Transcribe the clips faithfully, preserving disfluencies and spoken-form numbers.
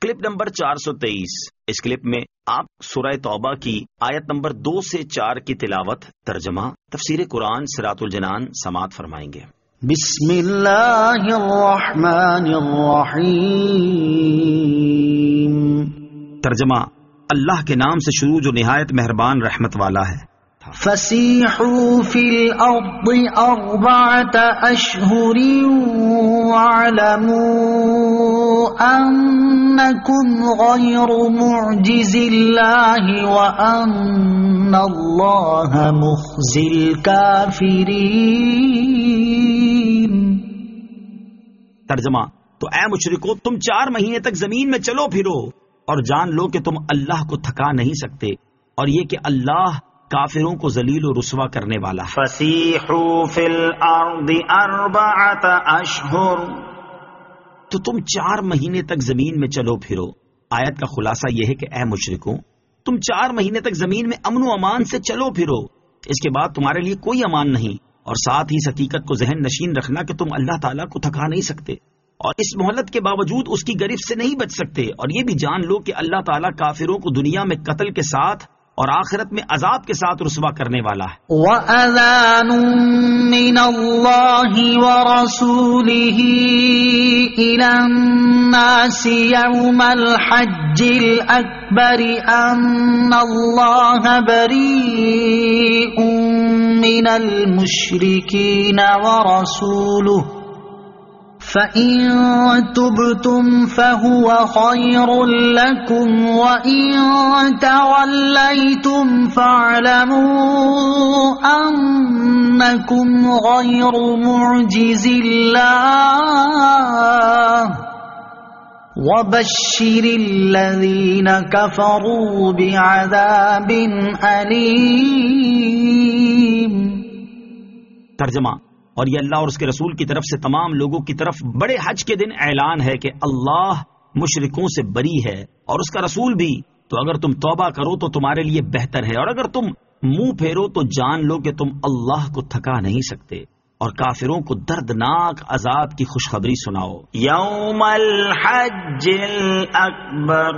Clip number چار سو تیئیس. اس clip میں آپ سورہ توبہ کی آیت نمبر دو سے چار کی تلاوت، ترجمہ، تفسیر قرآن صراط الجنان سماعت فرمائیں گے. بسم اللہ الرحمن الرحیم. ترجمہ، اللہ کے نام سے شروع جو نہایت مہربان رحمت والا ہے. فسیحوا فی الارض اربعۃ اشہر واعلموا انکم غیر معجز اللہ وان اللہ مخزی الکافرین. ترجمہ، تو اے مشرکو تم چار مہینے تک زمین میں چلو پھرو اور جان لو کہ تم اللہ کو تھکا نہیں سکتے، اور یہ کہ اللہ کافروں کو ذلیل و رسوا کرنے والا ہے. فسیحوا فی الارض اربعۃ اشہر، تو تم چار مہینے تک زمین میں چلو پھرو. آیت کا خلاصہ یہ ہے کہ اے مشرکوں تم چار مہینے تک زمین میں امن و امان سے چلو پھرو، اس کے بعد تمہارے لیے کوئی امان نہیں، اور ساتھ ہی اس حقیقت کو ذہن نشین رکھنا کہ تم اللہ تعالیٰ کو تھکا نہیں سکتے، اور اس مہلت کے باوجود اس کی گرفت سے نہیں بچ سکتے، اور یہ بھی جان لو کہ اللہ تعالیٰ کافروں کو دنیا میں قتل کے ساتھ اور آخرت میں عذاب کے ساتھ رسوا کرنے والا ہے. وَأَذَانٌ مِّنَ اللَّهِ وَرَسُولِهِ إِلَى النَّاسِ يَوْمَ الْحَجِّ الْأَكْبَرِ أَنَّ اللَّهَ بَرِيءٌ مِّنَ الْمُشْرِكِينَ وَرَسُولُهُ فَإِن تُبْتُمْ فَهُوَ خَيْرٌ لَكُمْ وَإِن تَوَلَّيْتُمْ فَاعْلَمُوا أَنَّكُمْ غَيْرُ مُعْجِزِ اللَّهِ وَبَشِّرِ الَّذِينَ كَفَرُوا بِعَذَابٍ أَلِيمٍ. ترجمہ، اور یہ اللہ اور اس کے رسول کی طرف سے تمام لوگوں کی طرف بڑے حج کے دن اعلان ہے کہ اللہ مشرکوں سے بری ہے اور اس کا رسول بھی، تو اگر تم توبہ کرو تو تمہارے لیے بہتر ہے، اور اگر تم منہ پھیرو تو جان لو کہ تم اللہ کو تھکا نہیں سکتے، اور کافروں کو دردناک عذاب کی خوشخبری سناؤ. یوم الحج الاکبر،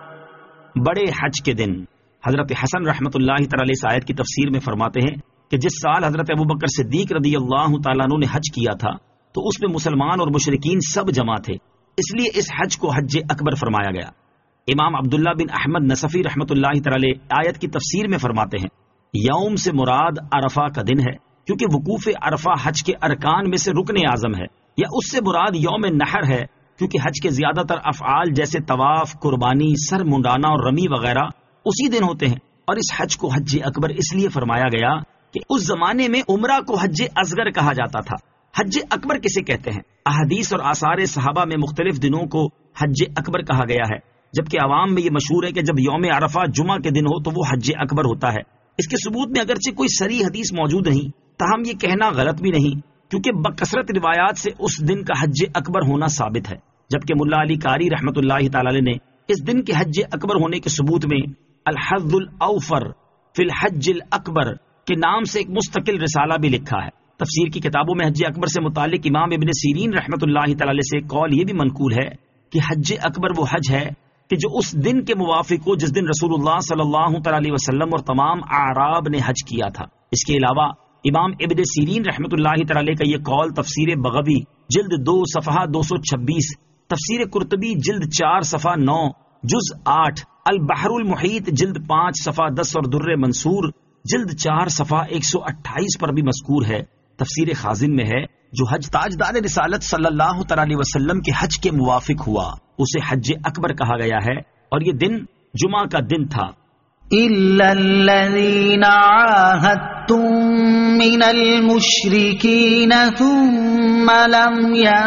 بڑے حج کے دن. حضرت حسن رحمۃ اللہ تعالی اس آیت کی تفسیر میں فرماتے ہیں کہ جس سال حضرت ابوبکر صدیق رضی اللہ تعالیٰ عنہ نے حج کیا تھا تو اس میں مسلمان اور مشرکین سب جمع تھے، اس لیے اس حج کو حج اکبر فرمایا گیا. امام عبداللہ بن احمد نصفی رحمۃ اللہ تعالی آیت کی تفسیر میں فرماتے ہیں یوم سے مراد عرفہ کا دن ہے، کیونکہ وقوف عرفہ حج کے ارکان میں سے رکن اعظم ہے، یا اس سے مراد یوم نحر ہے، کیونکہ حج کے زیادہ تر افعال جیسے طواف، قربانی، سر منڈانا اور رمی وغیرہ اسی دن ہوتے ہیں. اور اس حج کو حج اکبر اس لیے فرمایا گیا کہ اس زمانے میں عمرہ کو حج اصغر کہا جاتا تھا. حج اکبر کسے کہتے ہیں؟ احادیث اور آثار صحابہ میں مختلف دنوں کو حج اکبر کہا گیا ہے، جبکہ عوام میں یہ مشہور ہے کہ جب یوم عرفہ جمعہ کے دن ہو تو وہ حج اکبر ہوتا ہے. اس کے ثبوت میں اگرچہ کوئی صریح حدیث موجود نہیں، تاہم یہ کہنا غلط بھی نہیں، کیونکہ بکثرت روایات سے اس دن کا حج اکبر ہونا ثابت ہے. جبکہ ملا علی قاری رحمۃ اللہ تعالی نے اس دن کے حج اکبر ہونے کے ثبوت میں الحظ الاوفر فی الحج الاکبر کے نام سے ایک مستقل رسالہ بھی لکھا ہے. تفسیر کی کتابوں میں حج اکبر سے متعلق امام ابن سیرین رحمۃ اللہ تعالی سے قول یہ بھی منقول ہے کہ حج اکبر وہ حج ہے کہ جو اس دن کے موافق ہو جس دن رسول اللہ صلی اللہ تعالی وسلم اور تمام اعراب نے حج کیا تھا. اس کے علاوہ امام ابن سیرین رحمۃ اللہ تعالی کا یہ قول تفسیر بغوی جلد دو صفحہ دو سو چھبیس، تفسیر قرطبی جلد چار صفحہ نو، جز آٹھ، البحر المحیط جلد پانچ صفحہ دس اور در منصور جلد چار صفحہ ایک سو اٹھائیس پر بھی مذکور ہے. تفسیر خازن میں ہے جو حج تاجدار رسالت صلی اللہ تعالی وسلم کے حج کے موافق ہوا اسے حج اکبر کہا گیا ہے، اور یہ دن جمعہ کا دن تھا. إِلَّا الَّذِينَ عَاهَدتُّم مِّنَ الْمُشْرِكِينَ ثُمَّ لَمْ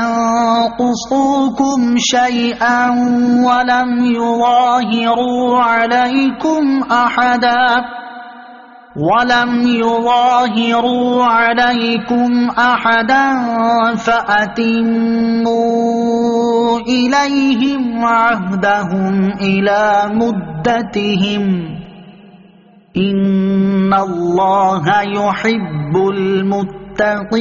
يَنقُصُوكُمْ شَيْئًا وَلَمْ يُظَاهِرُوا عَلَيْكُمْ أَحَدًا وَلَمْ يُظَاهِرُوا عَلَيْكُمْ أَحَدًا فَأَتِمُّوا إِلَيْهِمْ عَهْدَهُمْ إِلَى مُدَّتِهِمْ إِنَّ اللَّهَ يُحِبُّ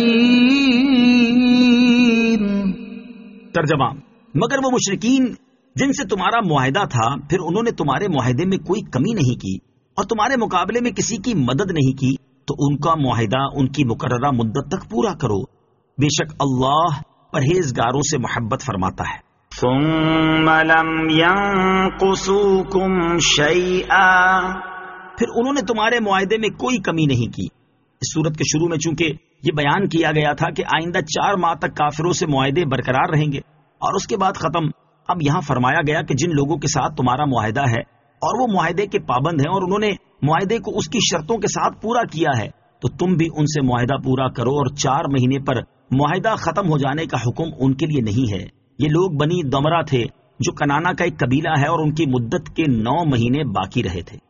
الْمُتَّقِينَ. ترجمہ، مگر وہ مشرکین جن سے تمہارا معاہدہ تھا پھر انہوں نے تمہارے معاہدے میں کوئی کمی نہیں کی اور تمہارے مقابلے میں کسی کی مدد نہیں کی، تو ان کا معاہدہ ان کی مقررہ مدت تک پورا کرو، بے شک اللہ پرہیزگاروں سے محبت فرماتا ہے۔ ثم لم ينقصوكم شيئا، پھر انہوں نے تمہارے معاہدے میں کوئی کمی نہیں کی۔ اس صورت کے شروع میں چونکہ یہ بیان کیا گیا تھا کہ آئندہ چار ماہ تک کافروں سے معاہدے برقرار رہیں گے اور اس کے بعد ختم، اب یہاں فرمایا گیا کہ جن لوگوں کے ساتھ تمہارا معاہدہ ہے اور وہ معاہدے کے پابند ہیں اور انہوں نے معاہدے کو اس کی شرطوں کے ساتھ پورا کیا ہے، تو تم بھی ان سے معاہدہ پورا کرو، اور چار مہینے پر معاہدہ ختم ہو جانے کا حکم ان کے لیے نہیں ہے۔ یہ لوگ بنی دمرہ تھے جو کنانا کا ایک قبیلہ ہے، اور ان کی مدت کے نو مہینے باقی رہے تھے۔